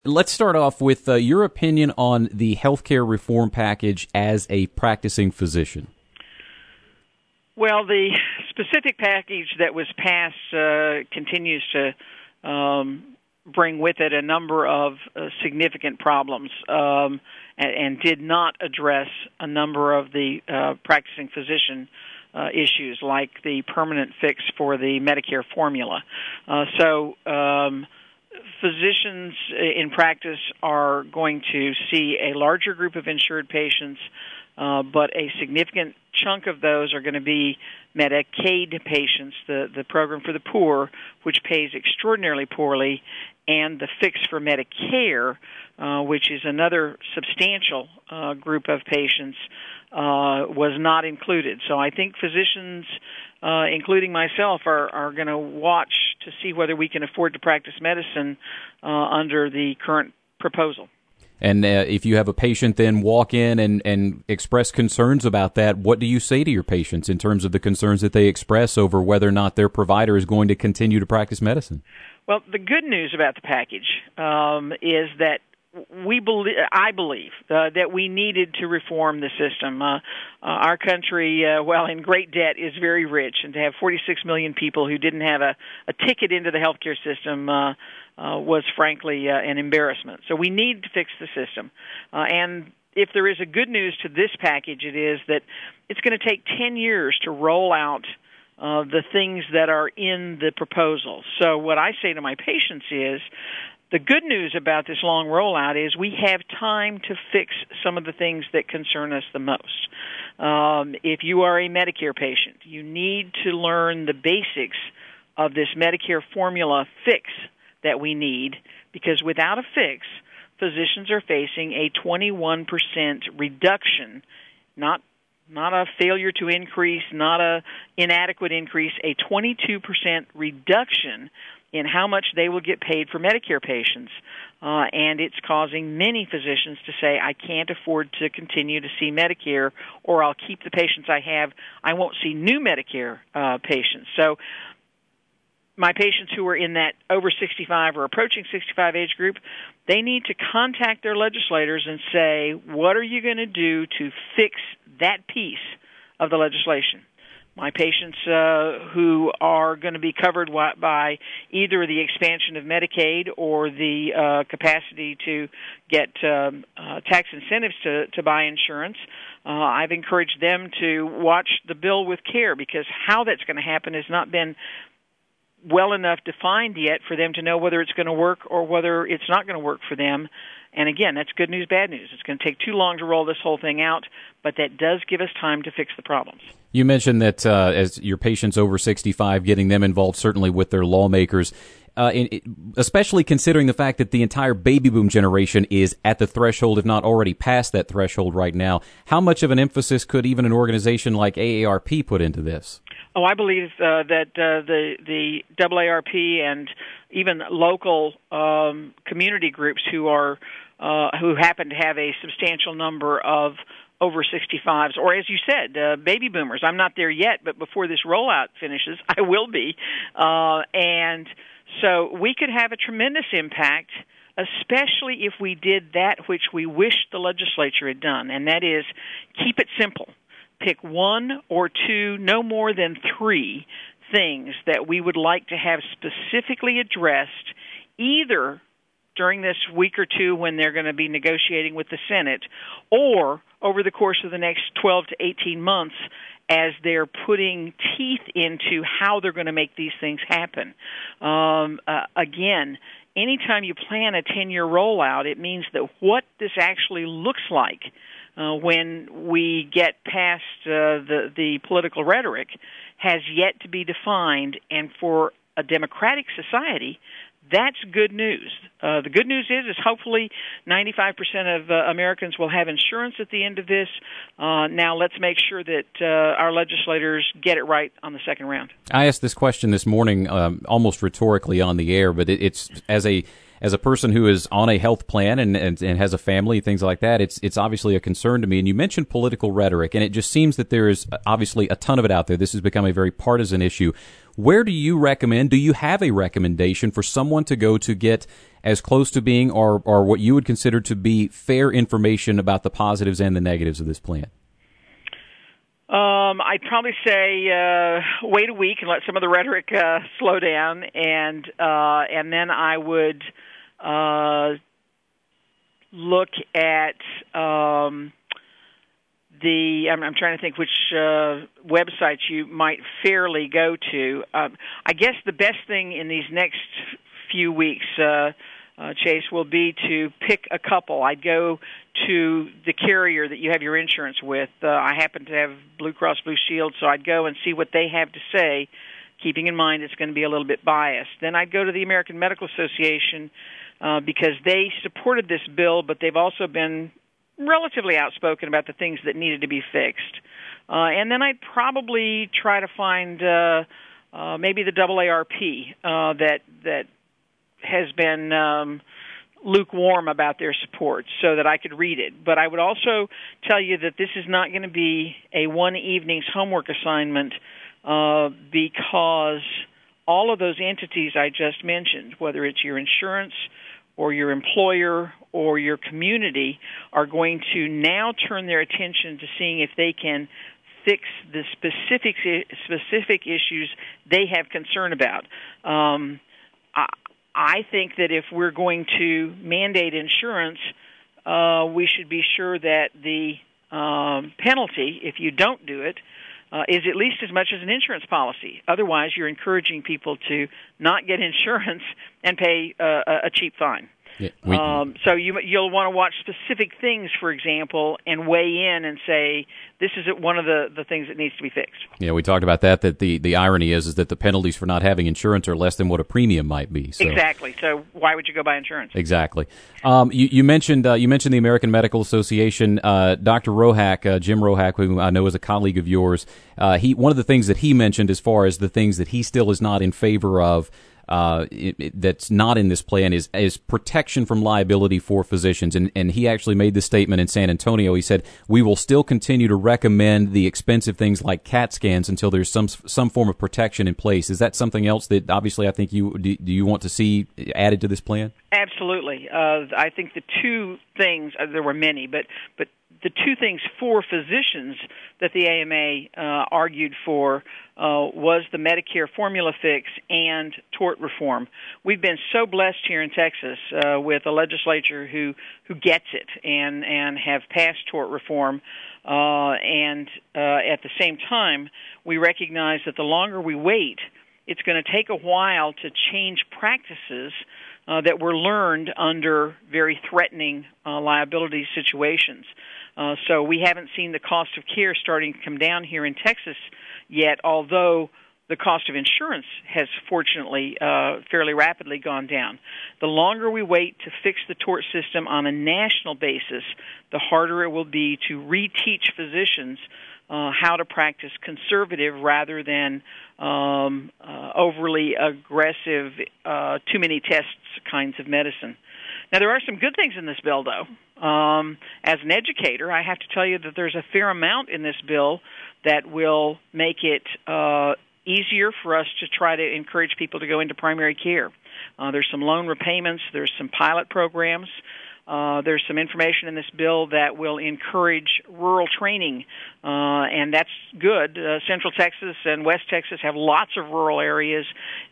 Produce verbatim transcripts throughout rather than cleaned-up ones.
Let's start off with uh, your opinion on the healthcare reform package as a practicing physician. Well, the specific package that was passed uh, continues to um, bring with it a number of uh, significant problems um, and, and did not address a number of the uh, practicing physician uh, issues, like the permanent fix for the Medicare formula. Uh, so um, physicians in practice are going to see a larger group of insured patients, uh, but a significant chunk of those are going to be Medicaid patients, the, the program for the poor, which pays extraordinarily poorly, and the fix for Medicare, uh, which is another substantial uh, group of patients, uh, was not included. So I think physicians, uh, including myself, are, are going to watch to see whether we can afford to practice medicine uh, under the current proposal. And uh, if you have a patient then walk in and, and express concerns about that, what do you say to your patients in terms of the concerns that they express over whether or not their provider is going to continue to practice medicine? Well, the good news about the package um, is that we believe, I believe, uh, that we needed to reform the system. Uh, uh, our country, uh, while in great debt, is very rich, and to have forty-six million people who didn't have a, a ticket into the healthcare system uh, uh, was, frankly, uh, an embarrassment. So we need to fix the system. Uh, and if there is a good news to this package, it is that it's going to take ten years to roll out uh, the things that are in the proposal. So what I say to my patients is, the good news about this long rollout is we have time to fix some of the things that concern us the most. Um, if you are a Medicare patient, you need to learn the basics of this Medicare formula fix that we need, because without a fix, physicians are facing a twenty-one percent reduction, not not a failure to increase, not a inadequate increase, a twenty-two percent reduction in how much they will get paid for Medicare patients. Uh, and it's causing many physicians to say, I can't afford to continue to see Medicare, or I'll keep the patients I have. I won't see new Medicare uh, patients. So my patients who are in that over sixty-five or approaching sixty-five age group, they need to contact their legislators and say, what are you going to do to fix that piece of the legislation? My patients uh, who are going to be covered by either the expansion of Medicaid or the uh, capacity to get um, uh, tax incentives to, to buy insurance, uh, I've encouraged them to watch the bill with care, because how that's going to happen has not been well enough defined yet for them to know whether it's going to work or whether it's not going to work for them. And again, that's good news, bad news. It's going to take too long to roll this whole thing out, but that does give us time to fix the problems. You mentioned that uh, as your patients over sixty-five, getting them involved certainly with their lawmakers, uh, in, especially considering the fact that the entire baby boom generation is at the threshold, if not already past that threshold right now. How much of an emphasis could even an organization like A A R P put into this? Oh, I believe uh, that uh, the the A A R P and even local um, community groups who are uh, who happen to have a substantial number of over sixty-fives, or as you said, uh, baby boomers. I'm not there yet, but before this rollout finishes, I will be. Uh, and so we could have a tremendous impact, especially if we did that which we wish the legislature had done, and that is keep it simple. Pick one or two, no more than three things that we would like to have specifically addressed, either during this week or two when they're going to be negotiating with the Senate, or over the course of the next twelve to eighteen months as they're putting teeth into how they're going to make these things happen. Um, uh, again, anytime you plan a ten-year rollout, it means that what this actually looks like uh, when we get past uh, the, the political rhetoric has yet to be defined, and for a democratic society, that's good news. Uh, the good news is, is hopefully ninety-five percent of uh, Americans will have insurance at the end of this. Uh, now let's make sure that uh, our legislators get it right on the second round. I asked this question this morning um, almost rhetorically on the air, but it, it's as a as a person who is on a health plan and, and, and has a family, things like that, it's it's obviously a concern to me. And you mentioned political rhetoric, and it just seems that there is obviously a ton of it out there. This has become a very partisan issue. Where do you recommend, do you have a recommendation for someone to go to get as close to being or, or what you would consider to be fair information about the positives and the negatives of this plan? Um, I'd probably say uh, wait a week and let some of the rhetoric uh, slow down, and uh, and then I would uh, look at um, the. I'm, I'm trying to think which uh, websites you might fairly go to. Um, I guess the best thing in these next few weeks, uh, uh, Chase, will be to pick a couple. I'd go to the carrier that you have your insurance with. Uh, I happen to have Blue Cross Blue Shield, so I'd go and see what they have to say, keeping in mind it's going to be a little bit biased. Then I'd go to the American Medical Association uh, because they supported this bill, but they've also been relatively outspoken about the things that needed to be fixed. Uh, and then I'd probably try to find uh, uh, maybe the double A R P uh, that that has been um, lukewarm about their support so that I could read it. But I would also tell you that this is not going to be a one evening's homework assignment uh, because all of those entities I just mentioned, whether it's your insurance or your employer or your community, are going to now turn their attention to seeing if they can fix the specific specific issues they have concern about. Um, I, I think that if we're going to mandate insurance, uh, we should be sure that the um, penalty, if you don't do it, uh, is at least as much as an insurance policy. Otherwise, you're encouraging people to not get insurance and pay uh, a cheap fine. Yeah, we, um, so you, you'll want to watch specific things, for example, and weigh in and say, this is one of the, the things that needs to be fixed. Yeah, we talked about that, that the, the irony is is that the penalties for not having insurance are less than what a premium might be. So. Exactly. So why would you go buy insurance? Exactly. Um, you, you mentioned uh, you mentioned the American Medical Association. Uh, Doctor Rohack, uh, Jim Rohack, who I know is a colleague of yours, uh, he one of the things that he mentioned as far as the things that he still is not in favor of Uh, it, it, that's not in this plan is is protection from liability for physicians. And, and he actually made this statement in San Antonio. He said, we will still continue to recommend the expensive things like CAT scans until there's some some form of protection in place. Is that something else that obviously I think you do, do you want to see added to this plan? Absolutely. Uh, I think the two things, uh, there were many, but but the two things for physicians that the A M A uh, argued for uh, was the Medicare formula fix and tort reform. We've been so blessed here in Texas uh, with a legislature who, who gets it and, and have passed tort reform. Uh, and uh, at the same time, we recognize that the longer we wait, it's going to take a while to change practices uh, that were learned under very threatening uh, liability situations. Uh, so we haven't seen the cost of care starting to come down here in Texas yet, although the cost of insurance has fortunately uh, fairly rapidly gone down. The longer we wait to fix the tort system on a national basis, the harder it will be to reteach physicians uh, how to practice conservative rather than um, uh, overly aggressive, uh, too many tests kinds of medicine. Now, there are some good things in this bill, though. Um, as an educator, I have to tell you that there's a fair amount in this bill that will make it uh, easier for us to try to encourage people to go into primary care. Uh, there's some loan repayments. There's some pilot programs. Uh, there's some information in this bill that will encourage rural training, uh, and that's good. Uh, Central Texas and West Texas have lots of rural areas,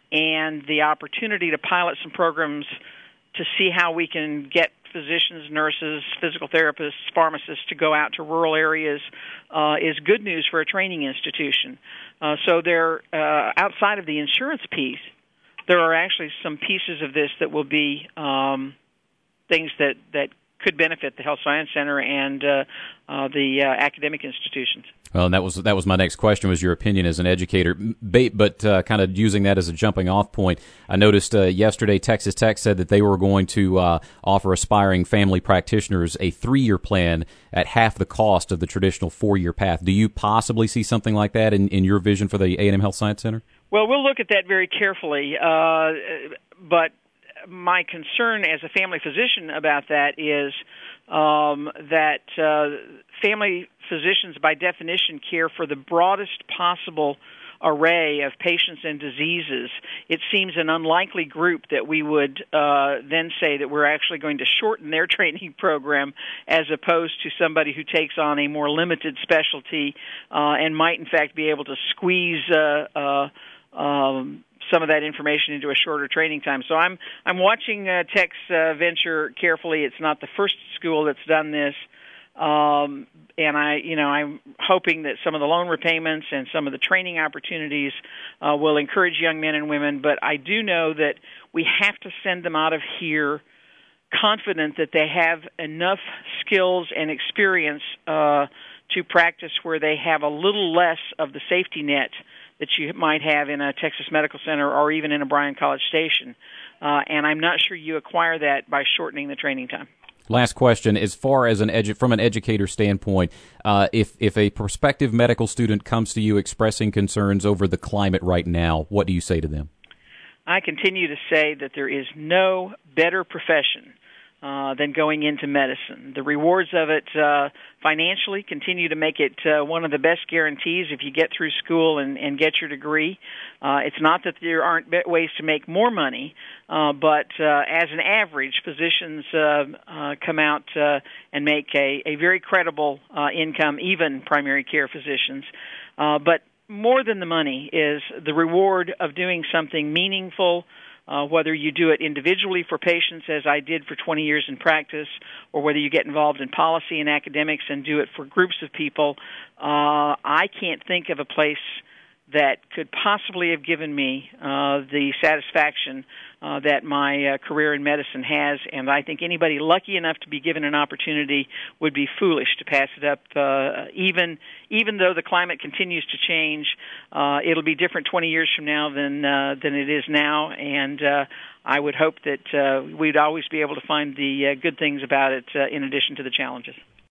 and the opportunity to pilot some programs to see how we can get physicians, nurses, physical therapists, pharmacists to go out to rural areas uh, is good news for a training institution. Uh, so there, uh, outside of the insurance piece, there are actually some pieces of this that will be um, things that, that could benefit the Health Science Center and uh, uh, the uh, academic institutions. Well, and that was that was my next question, was your opinion as an educator. But uh, kind of using that as a jumping-off point, I noticed uh, yesterday Texas Tech said that they were going to uh, offer aspiring family practitioners a three-year plan at half the cost of the traditional four-year path. Do you possibly see something like that in, in your vision for the A and M Health Science Center? Well, we'll look at that very carefully, uh, but my concern as a family physician about that is um, that uh, family physicians, by definition, care for the broadest possible array of patients and diseases, it seems an unlikely group that we would uh, then say that we're actually going to shorten their training program as opposed to somebody who takes on a more limited specialty uh, and might, in fact, be able to squeeze uh, uh, um, some of that information into a shorter training time. So I'm I'm watching uh, Tech's uh, venture carefully. It's not the first school that's done this. Um, and I, you know, I'm hoping that some of the loan repayments and some of the training opportunities uh, will encourage young men and women. But I do know that we have to send them out of here confident that they have enough skills and experience uh, to practice where they have a little less of the safety net that you might have in a Texas Medical Center or even in a Bryan College Station. Uh, and I'm not sure you acquire that by shortening the training time. Last question: as far as an edu- from an educator standpoint, uh, if if a prospective medical student comes to you expressing concerns over the climate right now, what do you say to them? I continue to say that there is no better profession uh, than going into medicine. The rewards of it uh, financially continue to make it uh, one of the best guarantees if you get through school and, and get your degree. Uh, it's not that there aren't ways to make more money, uh, but uh, as an average, physicians uh, uh, come out uh, and make a, a very credible uh, income, even primary care physicians. Uh, but more than the money is the reward of doing something meaningful, uh, whether you do it individually for patients, as I did for twenty years in practice, or whether you get involved in policy and academics and do it for groups of people. Uh, I can't think of a place that could possibly have given me uh, the satisfaction uh, that my uh, career in medicine has, and I think anybody lucky enough to be given an opportunity would be foolish to pass it up. Uh, even even though the climate continues to change, uh, it'll be different twenty years from now than uh, than it is now, and uh, I would hope that uh, we'd always be able to find the uh, good things about it uh, in addition to the challenges.